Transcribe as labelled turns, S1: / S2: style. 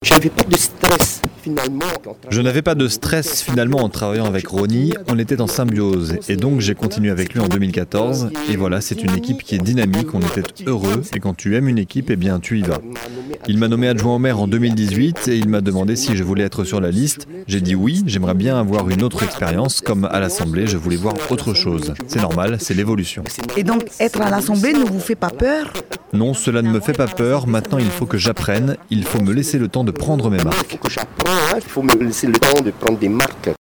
S1: Je n'avais pas de stress finalement.
S2: Je n'avais pas de stress finalement en travaillant avec Ronnie, on était en symbiose et donc j'ai continué avec lui en 2014 et voilà, c'est une équipe qui est dynamique, on était heureux et quand tu aimes une équipe, eh bien tu y vas. Il m'a nommé adjoint au maire en 2018 et il m'a demandé si je voulais être sur la liste. J'ai dit oui, j'aimerais bien avoir une autre expérience, comme à l'Assemblée, je voulais voir autre chose. C'est normal, c'est l'évolution.
S3: Et donc être à l'Assemblée ne vous fait pas peur ?
S2: Non, cela ne me fait pas peur, maintenant il faut que j'apprenne, il faut me laisser le temps de prendre mes marques.
S1: Il faut que j'apprenne, il faut me laisser le temps de prendre des marques.